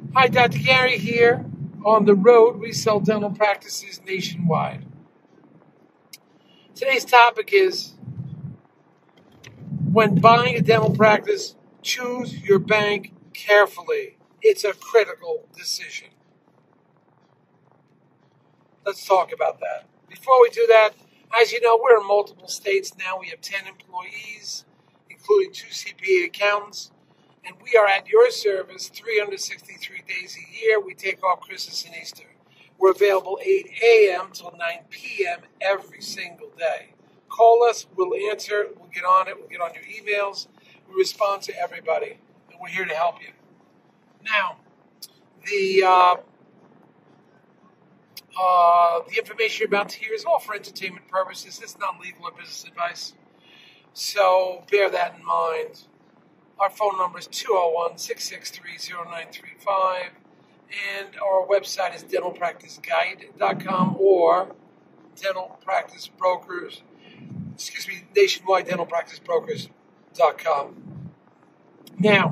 Hi, Dr. Gary here. On the road, we sell dental practices nationwide. Today's topic is when buying a dental practice, choose your bank carefully. It's a critical decision. Let's talk about that. Before we do that, as you know, we're in multiple states now. We have 10 employees, including 2 CPA accountants, and we are at your service 363 days a year. We take off Christmas and Easter. We're available 8 a.m. till 9 p.m. every single day. Call us, we'll answer, we'll get on it, we'll get on your emails. We respond to everybody, and we're here to help you. Now, the the information you're about to hear is all for entertainment purposes. It's not legal or business advice. So bear that in mind. Our phone number is 201-663-0935. And our website is dentalpracticeguide.com or nationwide dentalpracticebrokers.com. Now,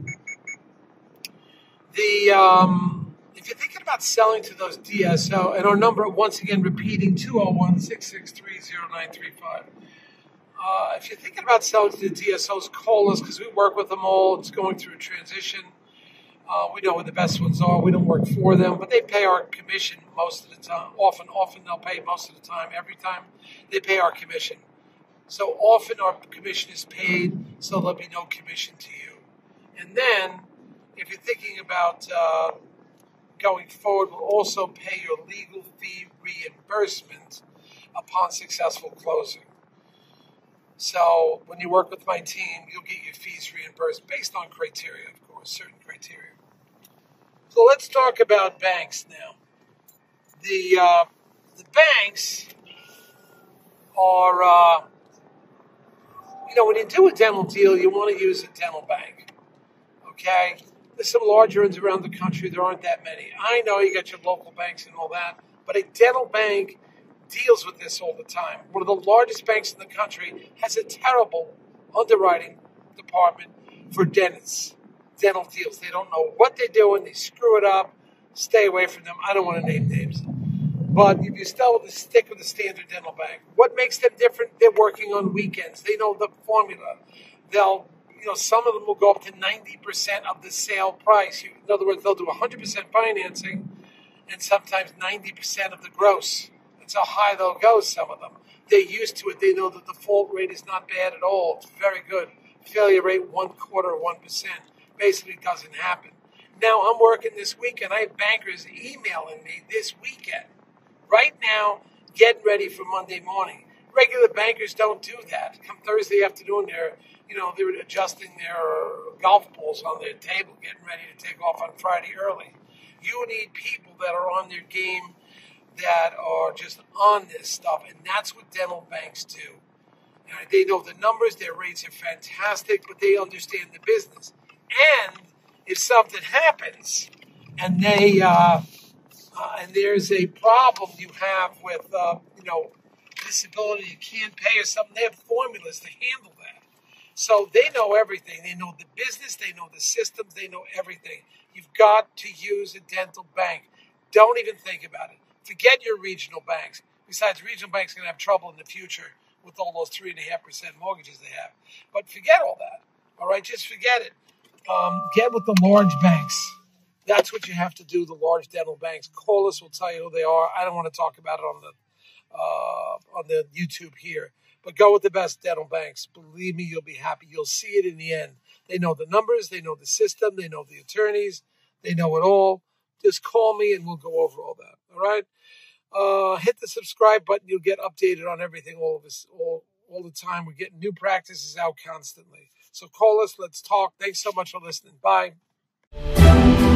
if you're thinking about selling to those DSO, and our number, once again, repeating, 201-663-0935. If you're thinking about selling to the DSOs, call us because we work with them all. It's going through a transition. We know where the best ones are. We don't work for them, but they pay our commission most of the time. Often they'll pay most of the time. Every time they pay our commission. So often our commission is paid, so there'll be no commission to you. And then, if you're thinking about going forward, we'll also pay your legal fee reimbursement upon successful closing. So when you work with my team, you'll get your fees reimbursed based on criteria, of course, certain criteria. So let's talk about banks now. The banks are, when you do a dental deal, you want to use a dental bank, okay? There's some larger ones around the country. There aren't that many. I know you got your local banks and all that, but a dental bank deals with this all the time. One of the largest banks in the country has a terrible underwriting department for dentists, dental deals. They don't know what they're doing. They screw it up. Stay away from them. I don't want to name names. But if you still stick with the standard dental bank, what makes them different? They're working on weekends. They know the formula. Some of them will go up to 90% of the sale price. In other words, they'll do 100% financing and sometimes 90% of the gross. That's how high they'll go, some of them. They're used to it. They know the default rate is not bad at all. It's very good. Failure rate, 1/4%. Basically doesn't happen. Now, I'm working this weekend. I have bankers emailing me this weekend. Right now, getting ready for Monday morning. Regular bankers don't do that. Come Thursday afternoon, they're adjusting their golf balls on their table, getting ready to take off on Friday early. You need people that are on their game, that are just on this stuff, and that's what dental banks do. They know the numbers, their rates are fantastic, but they understand the business. And if something happens, and and there's a problem you have with disability, you can't pay or something, they have formulas to handle that. So they know everything. They know the business, they know the systems, they know everything. You've got to use a dental bank. Don't even think about it. Forget your regional banks. Besides, regional banks are going to have trouble in the future with all those 3.5% mortgages they have. But forget all that. All right, just forget it. Get with the large banks. That's what you have to do. The large dental banks. Call us. We'll tell you who they are. I don't want to talk about it on the YouTube here. But go with the best dental banks. Believe me, you'll be happy. You'll see it in the end. They know the numbers. They know the system. They know the attorneys. They know it all. Just call me and we'll go over all that. All right? Hit the subscribe button. You'll get updated on everything all the time. We're getting new practices out constantly. So call us. Let's talk. Thanks so much for listening. Bye.